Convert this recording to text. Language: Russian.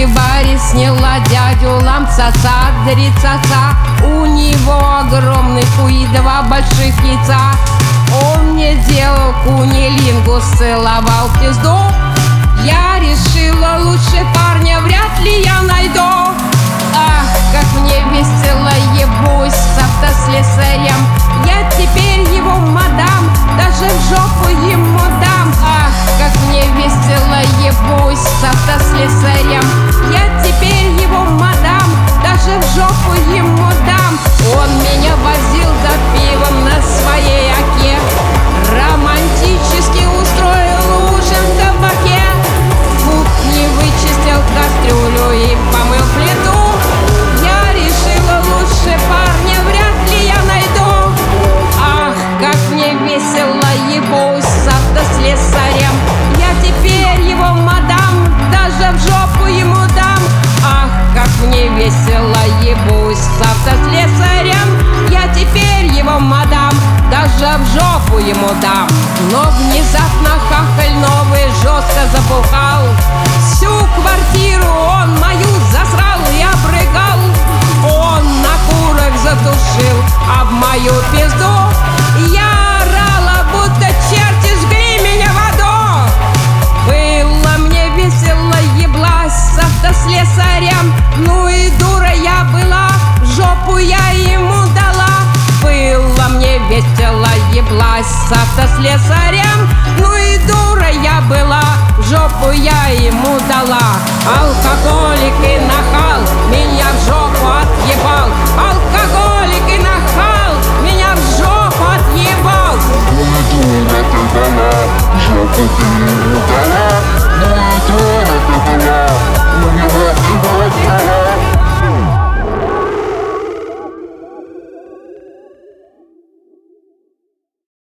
Страдивари сняла дядю ламцаца, дрица-ца. У него огромный хуй, 2 больших яйца. Он мне делал кунилингус, целовал в пизду. Я решила, лучше парня вряд ли я найду. Ах, как мне весело, ебусь с автослесарем. Я теперь его мадам, даже в жопу ему дам. Ах, как мне весело, ебусь с автослесарем. Я теперь его мадам, даже в жопу ему дам. Он меня возил за пивом на своей оке, романтически устроил ужин в кабаке. Не вычистил кастрюлю и помыл плиту. Я решила, лучше парня вряд ли я найду. Ах, как мне весело, ебусь с автослесарем. Я теперь его мадам, даже в жопу ему дам. Ах, как мне весело, ебусь с автослесарем. Я теперь его мадам, даже в жопу ему дам. Но внезапно хахаль новый жестко забухал. Всю квартиру он мою засрал и обрыгал. Он на курок затушил об мою пизду. Я орала, будто черти жгли меня в аду. Было мне весело, еблась с автослесарем. Ну и дура я была, в жопу я ему дала. Было мне весело, еблась с автослесарем. Ну и дура я была, в жопу я ему дала. Алкоголик и нахал меня в жопу отъебал. Алкоголик и нахал меня в жопу отъебал. Ну и дура ты дала, в жопу ты ему